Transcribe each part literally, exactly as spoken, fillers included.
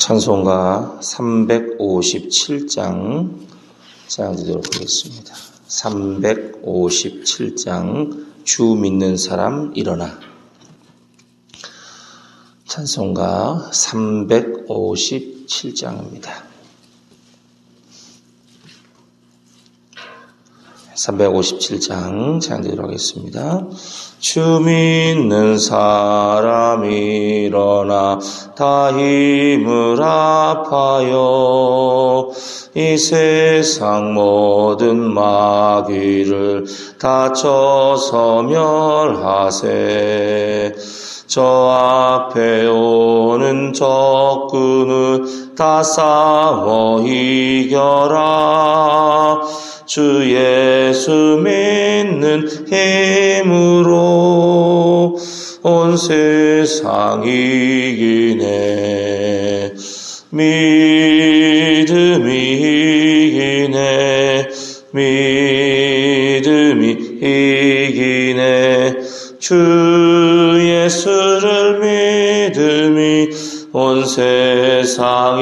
찬송가 삼백오십칠 장 찬양드리도록 하겠습니다. 삼백오십칠 장 주 믿는 사람 일어나. 찬송가 삼백오십칠 장입니다. 삼백오십칠 장 찬양드리도록 하겠습니다. 주 믿는 사람 일어나 다 힘을 합하여 이 세상 모든 마귀를 다쳐서 멸하세. 저 앞에 오는 적군을 다 싸워 이겨라. 주 예수 믿는 힘으로 온 세상 이기네. 믿음이 이기네. 믿음이 이기네. 주 예수를 믿음이 온 세상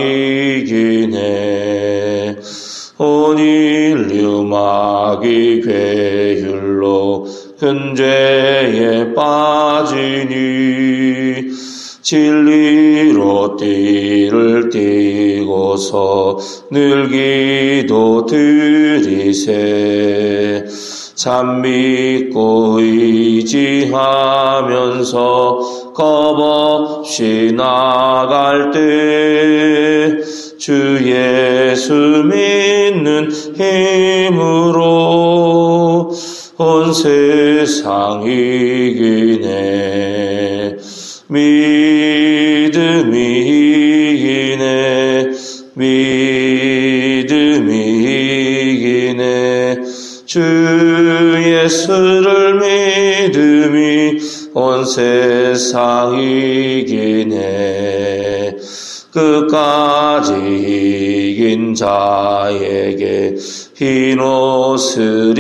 이기네. 온 인류 마귀 괴율로 큰 죄에 빠지니 진리로 띠를 띠고서 늘 기도 드리세. 참 믿고 의지하면서 겁없이 나갈 때 주 예수 믿는 힘으로 온 세상 이기네. 믿음이 이기네. 믿음이 이기네. 주 예수를 믿음이 온 세상 이기네. 끝까지 이긴 자에게 흰 옷을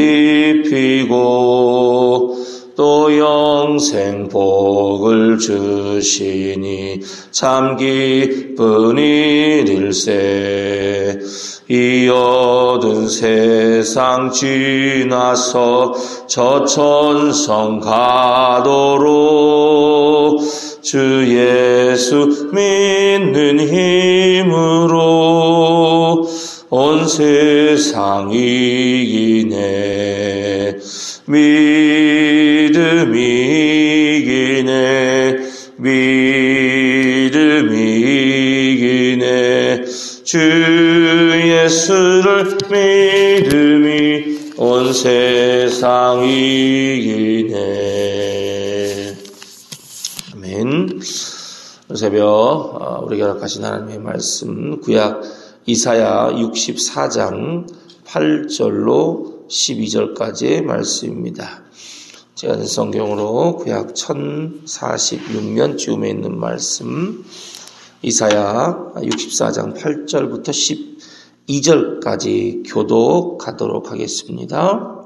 입히고 또 영생 복을 주시니 참 기쁜 일일세. 이 어두운 세상 지나서 저 천성 가도록 주 예수 믿는 힘으로 온 세상 이기네. 믿음이 이기네. 믿음이 이기네. 주 예수를 믿음이 온 세상 이기네. 아멘. 새벽 우리 허락하신 하나님의 말씀 구약 이사야 육십사 장 팔 절로 십이 절까지의 말씀입니다. 제가 성경으로 구약 천사십육 면쯤에 있는 말씀 이사야 육십사 장 팔 절부터 십이 절까지 교독하도록 하겠습니다.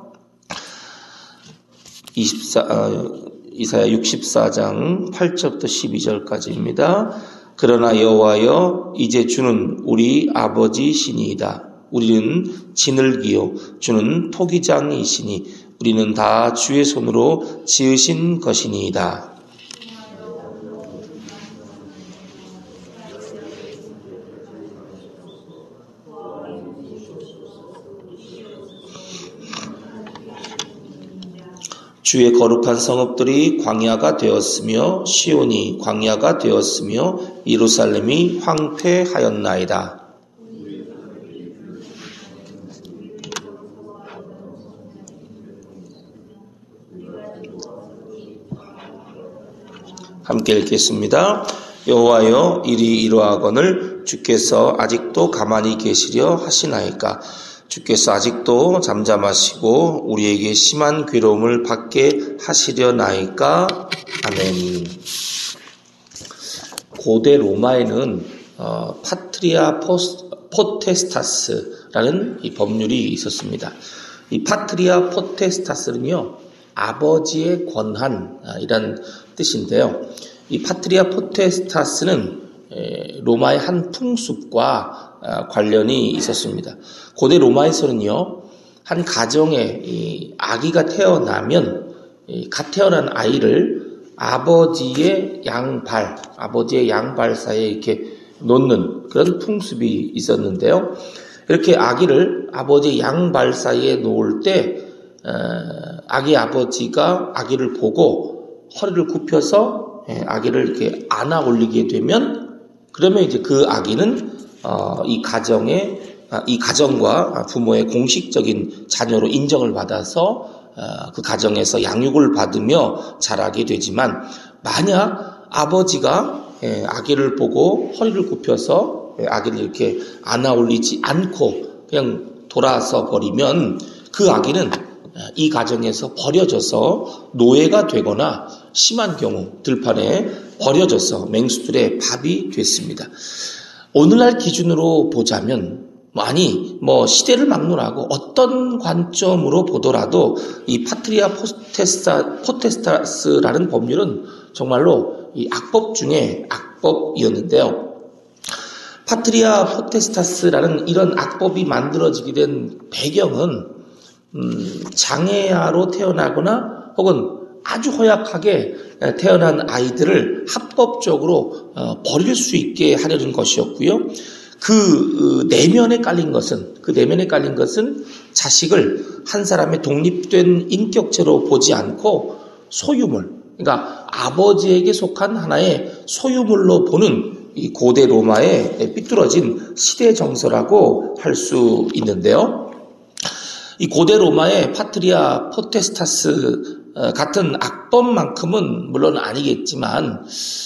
이사야 육십사 장 팔 절부터 십이 절까지입니다. 그러나 여호와여 이제 주는 우리 아버지 신이이다. 우리는 지늘기요 주는 토기장이시니 우리는 다 주의 손으로 지으신 것이니이다. 주의 거룩한 성읍들이 광야가 되었으며 시온이 광야가 되었으며 예루살렘이 황폐하였나이다. 함께 읽겠습니다. 여호와여 이리 이러하거늘 주께서 아직도 가만히 계시려 하시나이까. 주께서 아직도 잠잠하시고 우리에게 심한 괴로움을 받게 하시려나이까. 아멘. 고대 로마에는 어, 파트리아 포스, 포테스타스라는 이 법률이 있었습니다. 이 파트리아 포테스타스는요 아버지의 권한이란 뜻인데요. 이 파트리아 포테스타스는 로마의 한 풍습과 관련이 있었습니다. 고대 로마에서는요, 한 가정에 이 아기가 태어나면 이 갓 태어난 아이를 아버지의 양발, 아버지의 양발 사이에 이렇게 놓는 그런 풍습이 있었는데요. 이렇게 아기를 아버지의 양발 사이에 놓을 때 아기 아버지가 아기를 보고 허리를 굽혀서 아기를 이렇게 안아 올리게 되면, 그러면 이제 그 아기는 이 가정의 이 가정과 부모의 공식적인 자녀로 인정을 받아서 그 가정에서 양육을 받으며 자라게 되지만, 만약 아버지가 아기를 보고 허리를 굽혀서 아기를 이렇게 안아 올리지 않고 그냥 돌아서 버리면 그 아기는 이 가정에서 버려져서 노예가 되거나 심한 경우 들판에 버려져서 맹수들의 밥이 됐습니다. 오늘날 기준으로 보자면, 아니 뭐 시대를 막론하고 어떤 관점으로 보더라도 이 파트리아 포테스타, 포테스타스라는 법률은 정말로 이 악법 중에 악법이었는데요. 파트리아 포테스타스라는 이런 악법이 만들어지게 된 배경은 음, 장애아로 태어나거나 혹은 아주 허약하게 태어난 아이들을 합법적으로 어, 버릴 수 있게 하려는 것이었고요. 그 내면에 깔린 것은 그 내면에 깔린 것은 자식을 한 사람의 독립된 인격체로 보지 않고 소유물, 그러니까 아버지에게 속한 하나의 소유물로 보는 이 고대 로마의 삐뚤어진 시대 정서라고 할 수 있는데요. 이 고대 로마의 파트리아 포테스타스 같은 악법만큼은 물론 아니겠지만,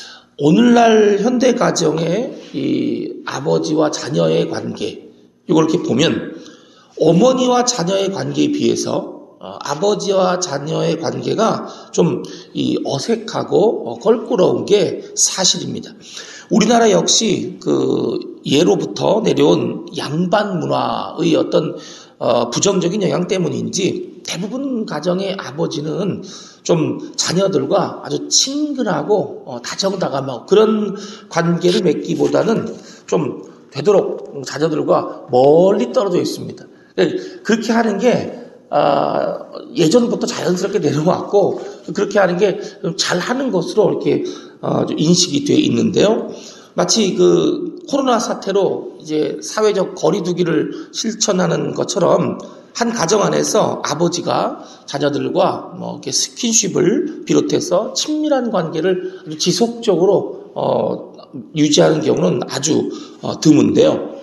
오늘날 현대 가정의 이 아버지와 자녀의 관계, 이걸 이렇게 보면 어머니와 자녀의 관계에 비해서 어, 아버지와 자녀의 관계가 좀 이 어색하고 어, 껄끄러운 게 사실입니다. 우리나라 역시 그 예로부터 내려온 양반 문화의 어떤 어, 부정적인 영향 때문인지 대부분 가정의 아버지는 좀 자녀들과 아주 친근하고 어, 다정다감하고 그런 관계를 맺기보다는 좀 되도록 자녀들과 멀리 떨어져 있습니다. 그렇게 하는 게 어, 예전부터 자연스럽게 내려왔고, 그렇게 하는 게 잘하는 것으로 이렇게 어, 인식이 되어 있는데요. 마치 그 코로나 사태로 이제 사회적 거리두기를 실천하는 것처럼 한 가정 안에서 아버지가 자녀들과 뭐 이렇게 스킨십을 비롯해서 친밀한 관계를 아주 지속적으로 어, 유지하는 경우는 아주 어, 드문데요.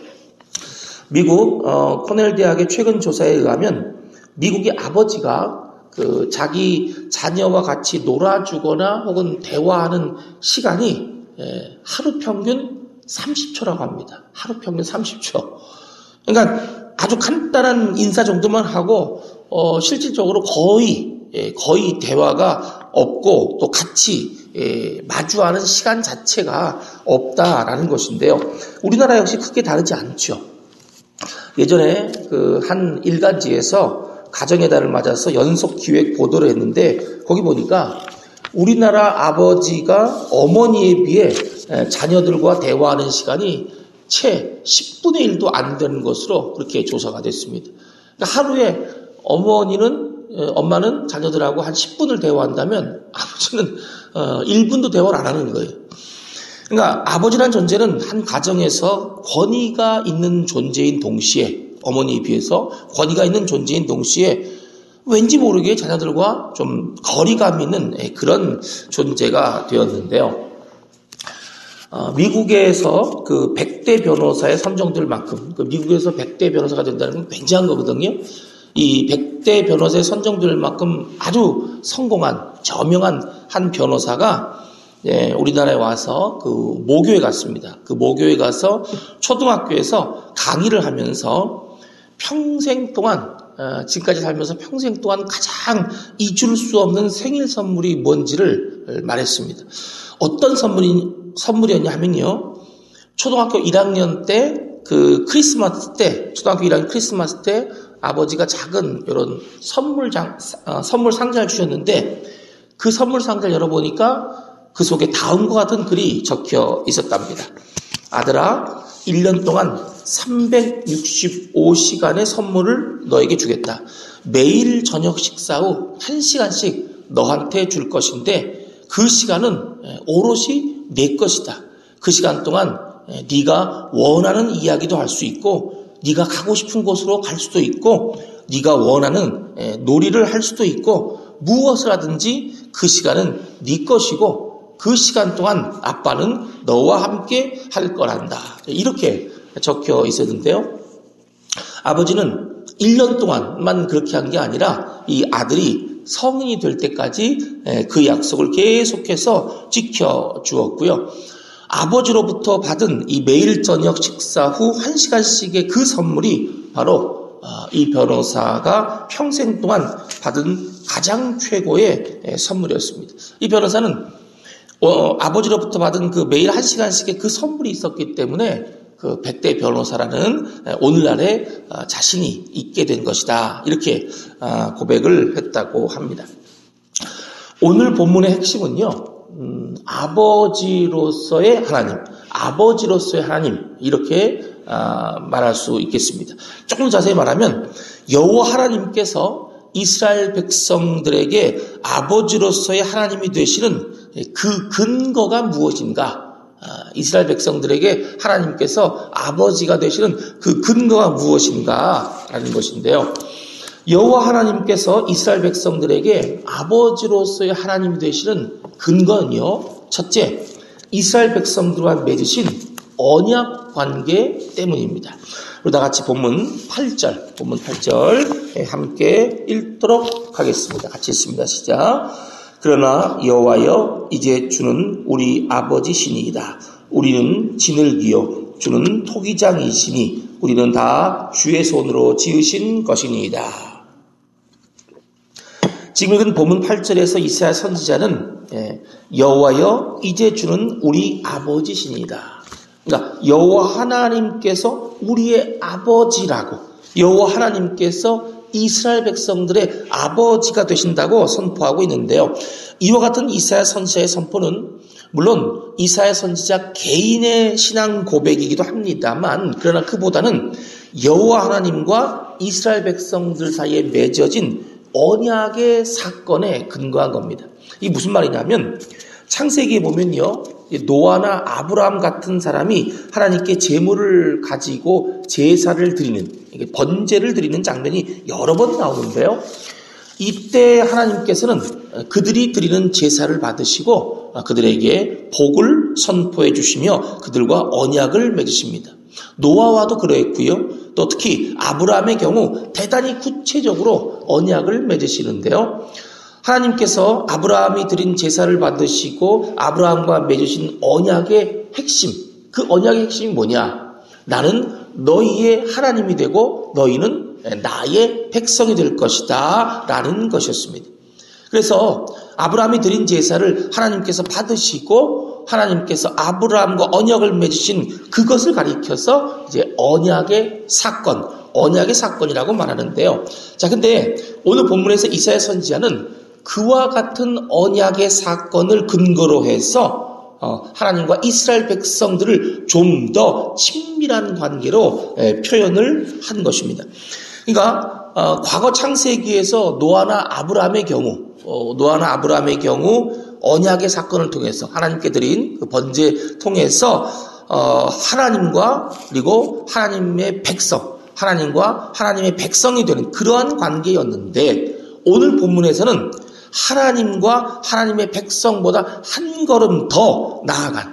미국 어, 코넬 대학의 최근 조사에 의하면 미국의 아버지가 그 자기 자녀와 같이 놀아주거나 혹은 대화하는 시간이 예, 하루 평균 삼십 초라고 합니다. 하루 평균 삼십 초. 그러니까 아주 간단한 인사 정도만 하고 어, 실질적으로 거의 예, 거의 대화가 없고 또 같이 예, 마주하는 시간 자체가 없다라는 것인데요. 우리나라 역시 크게 다르지 않죠. 예전에 그 한 일간지에서 가정의 달을 맞아서 연속 기획 보도를 했는데, 거기 보니까 우리나라 아버지가 어머니에 비해 자녀들과 대화하는 시간이 채 십분의 일도 안 되는 것으로 그렇게 조사가 됐습니다. 그러니까 하루에 어머니는, 엄마는 자녀들하고 한 십 분을 대화한다면 아버지는 일 분도 대화를 안 하는 거예요. 그러니까 아버지란 존재는 한 가정에서 권위가 있는 존재인 동시에, 어머니에 비해서 권위가 있는 존재인 동시에 왠지 모르게 자녀들과 좀 거리감 있는 그런 존재가 되었는데요. 어, 미국에서 그 백 대 변호사에 선정될 만큼, 그 미국에서 백 대 변호사가 된다는 건 굉장한 거거든요. 이 백 대 변호사에 선정될 만큼 아주 성공한, 저명한 한 변호사가 예, 우리나라에 와서 그 모교에 갔습니다. 그 모교에 가서 초등학교에서 강의를 하면서 평생 동안, 어, 지금까지 살면서 평생 동안 가장 잊을 수 없는 생일 선물이 뭔지를 말했습니다. 어떤 선물이, 선물이었냐 하면요. 초등학교 일 학년 때, 그 크리스마스 때, 초등학교 일 학년 크리스마스 때 아버지가 작은 이런 선물장, 어, 선물 상자를 주셨는데, 그 선물 상자를 열어보니까 그 속에 다음과 같은 글이 적혀 있었답니다. 아들아, 일 년 동안 삼백육십오 시간의 선물을 너에게 주겠다. 매일 저녁 식사 후 한 시간씩 너한테 줄 것인데 그 시간은 오롯이 내 것이다. 그 시간 동안 네가 원하는 이야기도 할 수 있고 네가 가고 싶은 곳으로 갈 수도 있고 네가 원하는 놀이를 할 수도 있고 무엇을 하든지 그 시간은 네 것이고 그 시간 동안 아빠는 너와 함께 할 거란다. 이렇게 적혀 있었는데요. 아버지는 일 년 동안만 그렇게 한 게 아니라 이 아들이 성인이 될 때까지 그 약속을 계속해서 지켜주었고요. 아버지로부터 받은 이 매일 저녁 식사 후 한 시간씩의 그 선물이 바로 이 변호사가 평생 동안 받은 가장 최고의 선물이었습니다. 이 변호사는 어, 아버지로부터 받은 그 매일 한 시간씩의 그 선물이 있었기 때문에 그 백대 변호사라는 오늘날의 자신이 있게 된 것이다. 이렇게 고백을 했다고 합니다. 오늘 본문의 핵심은요, 음, 아버지로서의 하나님, 아버지로서의 하나님 이렇게 아, 말할 수 있겠습니다. 조금 자세히 말하면 여호와 하나님께서 이스라엘 백성들에게 아버지로서의 하나님이 되시는 그 근거가 무엇인가? 이스라엘 백성들에게 하나님께서 아버지가 되시는 그 근거가 무엇인가? 라는 것인데요. 여호와 하나님께서 이스라엘 백성들에게 아버지로서의 하나님이 되시는 근거는요. 첫째, 이스라엘 백성들과 맺으신 언약 관계 때문입니다. 우리 다 같이 본문 팔 절, 본문 팔 절 함께 읽도록 하겠습니다. 같이 읽습니다. 시작. 그러나 여호와여, 이제 주는 우리 아버지시니이다. 우리는 진흙이요 주는 토기장이시니 우리는 다 주의 손으로 지으신 것이니이다. 지금 읽은 본문 팔 절에서 이사야 선지자는 여호와여, 이제 주는 우리 아버지시니이다. 그러니까 여호와 하나님께서 우리의 아버지라고, 여호와 하나님께서 이스라엘 백성들의 아버지가 되신다고 선포하고 있는데요. 이와 같은 이사야 선지자의 선포는 물론 이사야 선지자 개인의 신앙 고백이기도 합니다만, 그러나 그보다는 여호와 하나님과 이스라엘 백성들 사이에 맺어진 언약의 사건에 근거한 겁니다. 이게 무슨 말이냐면 창세기에 보면요, 노아나 아브라함 같은 사람이 하나님께 제물을 가지고 제사를 드리는, 번제를 드리는 장면이 여러 번 나오는데요. 이때 하나님께서는 그들이 드리는 제사를 받으시고 그들에게 복을 선포해 주시며 그들과 언약을 맺으십니다. 노아와도 그러했고요. 또 특히 아브라함의 경우 대단히 구체적으로 언약을 맺으시는데요. 하나님께서 아브라함이 드린 제사를 받으시고 아브라함과 맺으신 언약의 핵심, 그 언약의 핵심이 뭐냐? 나는 너희의 하나님이 되고 너희는 나의 백성이 될 것이다 라는 것이었습니다. 그래서 아브라함이 드린 제사를 하나님께서 받으시고 하나님께서 아브라함과 언약을 맺으신 그것을 가리켜서 이제 언약의 사건, 언약의 사건이라고 말하는데요. 자, 근데 오늘 본문에서 이사야 선지자는 그와 같은 언약의 사건을 근거로 해서 하나님과 이스라엘 백성들을 좀 더 친밀한 관계로 표현을 한 것입니다. 그러니까 과거 창세기에서 노아나 아브라함의 경우, 노아나 아브라함의 경우 언약의 사건을 통해서 하나님께 드린 그 번제 통해서 하나님과 그리고 하나님의 백성, 하나님과 하나님의 백성이 되는 그러한 관계였는데, 오늘 본문에서는 하나님과 하나님의 백성보다 한 걸음 더 나아간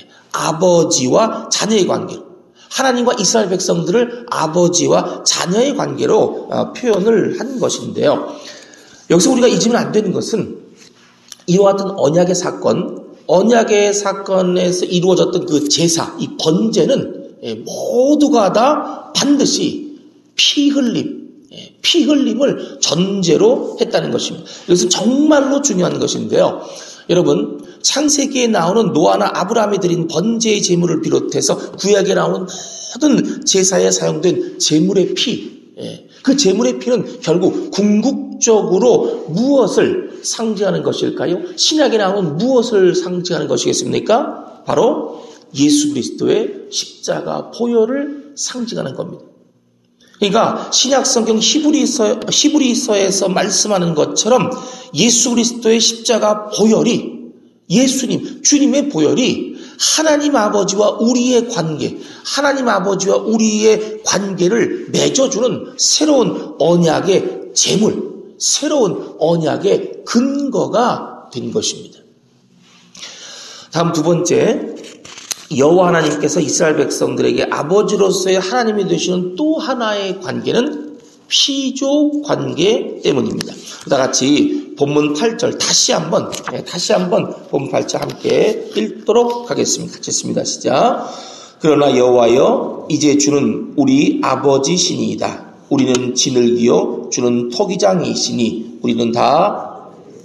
아버지와 자녀의 관계로, 하나님과 이스라엘 백성들을 아버지와 자녀의 관계로 표현을 한 것인데요. 여기서 우리가 잊으면 안 되는 것은 이와 같은 언약의 사건, 언약의 사건에서 이루어졌던 그 제사, 이 번제는 모두가 다 반드시 피 흘림, 피 흘림을 전제로 했다는 것입니다. 이것은 정말로 중요한 것인데요. 여러분, 창세기에 나오는 노아나 아브라함이 드린 번제의 제물을 비롯해서 구약에 나오는 모든 제사에 사용된 제물의 피, 그 제물의 피는 결국 궁극적으로 무엇을 상징하는 것일까요? 신약에 나오는 무엇을 상징하는 것이겠습니까? 바로 예수 그리스도의 십자가 보혈을 상징하는 겁니다. 그러니까 신약 성경 히브리서, 히브리서에서 말씀하는 것처럼 예수 그리스도의 십자가 보혈이, 예수님, 주님의 보혈이 하나님 아버지와 우리의 관계, 하나님 아버지와 우리의 관계를 맺어주는 새로운 언약의 제물, 새로운 언약의 근거가 된 것입니다. 다음 두 번째, 여호와 하나님께서 이스라엘 백성들에게 아버지로서의 하나님이 되시는 또 하나의 관계는 피조 관계 때문입니다. 다 같이 본문 팔 절 다시 한번 네, 다시 한번 본문 팔 절 함께 읽도록 하겠습니다. 같이 읽습니다. 시작. 그러나 여호와여, 이제 주는 우리 아버지시니이다. 우리는 지늘기요 주는 토기장이시니 우리는 다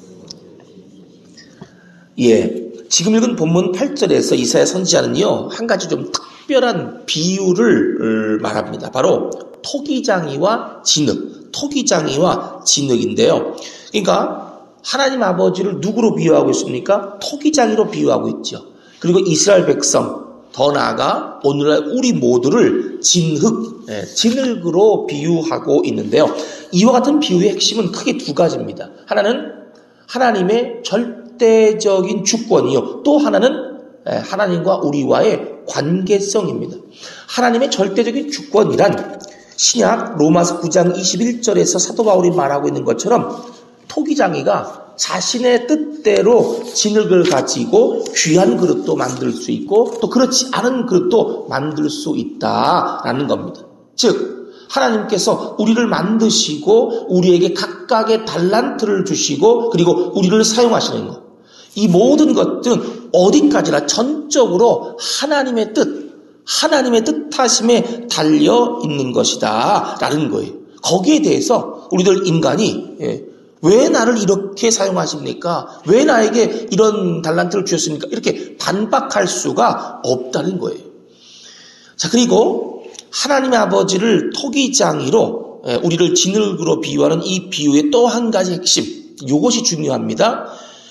예. 지금 읽은 본문 팔 절에서 이사야 선지자는요, 한 가지 좀 특별한 비유를 말합니다. 바로 토기장이와 진흙, 토기장이와 진흙인데요. 그러니까 하나님 아버지를 누구로 비유하고 있습니까? 토기장이로 비유하고 있죠. 그리고 이스라엘 백성, 더 나아가 오늘날 우리 모두를 진흙, 진흙으로 비유하고 있는데요. 이와 같은 비유의 핵심은 크게 두 가지입니다. 하나는 하나님의 절 절대적인 주권이요. 또 하나는 하나님과 우리와의 관계성입니다. 하나님의 절대적인 주권이란 신약 로마서 구 장 이십일 절에서 사도 바울이 말하고 있는 것처럼 토기장이가 자신의 뜻대로 진흙을 가지고 귀한 그릇도 만들 수 있고 또 그렇지 않은 그릇도 만들 수 있다라는 겁니다. 즉 하나님께서 우리를 만드시고 우리에게 각각의 달란트를 주시고 그리고 우리를 사용하시는 것, 이 모든 것들은 어디까지나 전적으로 하나님의 뜻, 하나님의 뜻하심에 달려 있는 것이다 라는 거예요. 거기에 대해서 우리들 인간이 예, 왜 나를 이렇게 사용하십니까? 왜 나에게 이런 달란트를 주셨습니까? 이렇게 반박할 수가 없다는 거예요. 자, 그리고 하나님의 아버지를 토기장이로 우리를 진흙으로 비유하는 이 비유의 또 한 가지 핵심, 이것이 중요합니다.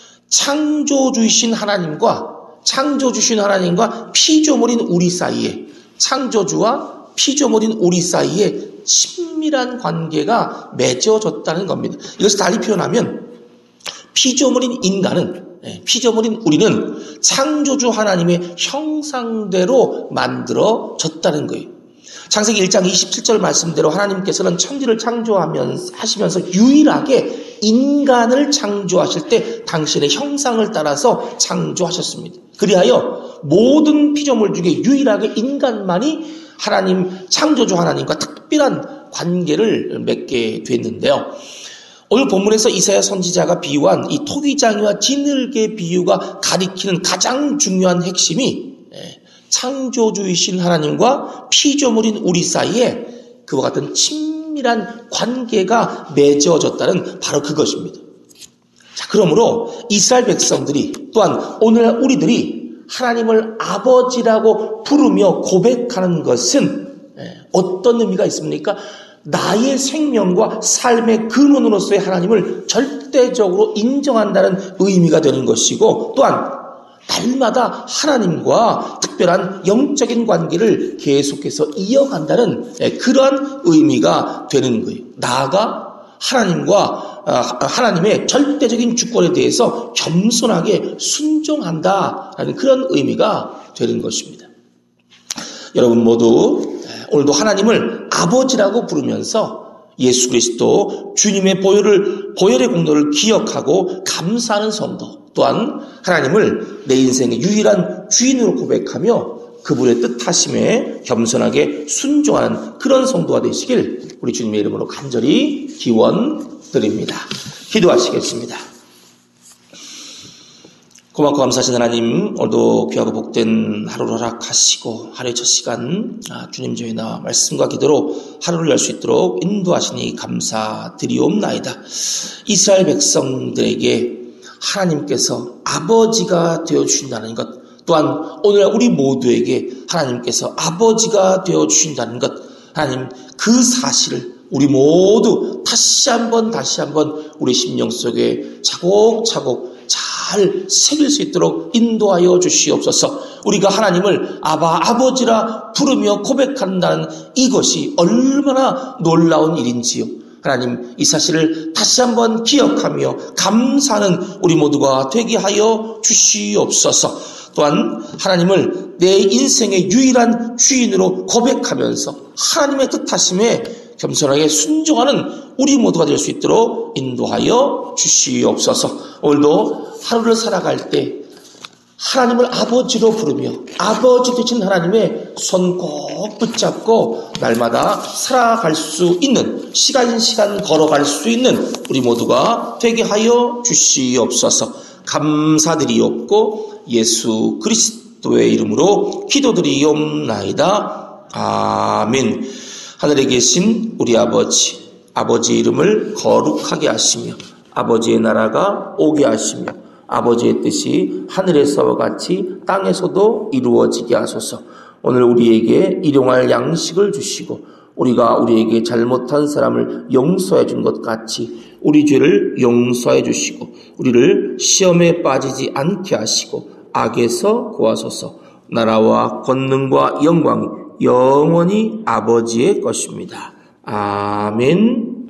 창조주이신 하나님과 창조주신 하나님과 피조물인 우리 사이에, 창조주와 피조물인 우리 사이에 친밀한 관계가 맺어졌다는 겁니다. 이것을 달리 표현하면 피조물인 인간은, 피조물인 우리는 창조주 하나님의 형상대로 만들어졌다는 거예요. 창세기 일 장 이십칠 절 말씀대로 하나님께서는 천지를 창조하면서 하시면서 유일하게 인간을 창조하실 때 당신의 형상을 따라서 창조하셨습니다. 그리하여 모든 피조물 중에 유일하게 인간만이 하나님, 창조주 하나님과 특별한 관계를 맺게 됐는데요. 오늘 본문에서 이사야 선지자가 비유한 이 토기장이와 진흙의 비유가 가리키는 가장 중요한 핵심이 창조주이신 하나님과 피조물인 우리 사이에 그와 같은 친밀한 관계가 맺어졌다는 바로 그것입니다. 자, 그러므로 이스라엘 백성들이 또한 오늘날 우리들이 하나님을 아버지라고 부르며 고백하는 것은 어떤 의미가 있습니까? 나의 생명과 삶의 근원으로서의 하나님을 절대적으로 인정한다는 의미가 되는 것이고, 또한 날마다 하나님과 특별한 영적인 관계를 계속해서 이어간다는 그러한 의미가 되는 거예요. 나아가 하나님과 하나님의 절대적인 주권에 대해서 겸손하게 순종한다라는 그런 의미가 되는 것입니다. 여러분 모두 오늘도 하나님을 아버지라고 부르면서 예수 그리스도 주님의 보혈을, 보혈의 공로를 기억하고 감사하는 성도, 또한 하나님을 내 인생의 유일한 주인으로 고백하며 그분의 뜻하심에 겸손하게 순종하는 그런 성도가 되시길 우리 주님의 이름으로 간절히 기원드립니다. 기도하시겠습니다. 고맙고 감사하신 하나님, 오늘도 귀하고 복된 하루를 허락하시고 하루의 첫 시간 주님 저희 나와 말씀과 기도로 하루를 열 수 있도록 인도하시니 감사드리옵나이다. 이스라엘 백성들에게 하나님께서 아버지가 되어주신다는 것, 또한 오늘 우리 모두에게 하나님께서 아버지가 되어주신다는 것, 하나님 그 사실을 우리 모두 다시 한번 다시 한번 우리 심령 속에 차곡차곡 잘 잘 새길 수 있도록 인도하여 주시옵소서. 우리가 하나님을 아바 아버지라 부르며 고백한다는 이것이 얼마나 놀라운 일인지요. 하나님, 이 사실을 다시 한번 기억하며 감사하는 우리 모두가 되게 하여 주시옵소서. 또한 하나님을 내 인생의 유일한 주인으로 고백하면서 하나님의 뜻하심에 겸손하게 순종하는 우리 모두가 될 수 있도록 인도하여 주시옵소서. 오늘도 하루를 살아갈 때 하나님을 아버지로 부르며 아버지 되신 하나님의 손 꼭 붙잡고 날마다 살아갈 수 있는, 시간 시간 걸어갈 수 있는 우리 모두가 되게 하여 주시옵소서. 감사드리옵고 예수 그리스도의 이름으로 기도드리옵나이다. 아멘. 하늘에 계신 우리 아버지, 아버지의 이름을 거룩하게 하시며 아버지의 나라가 오게 하시며 아버지의 뜻이 하늘에서와 같이 땅에서도 이루어지게 하소서. 오늘 우리에게 일용할 양식을 주시고 우리가 우리에게 잘못한 사람을 용서해 준 것 같이 우리 죄를 용서해 주시고 우리를 시험에 빠지지 않게 하시고 악에서 구하소서. 나라와 권능과 영광이 영원히 아버지의 것입니다. 아멘.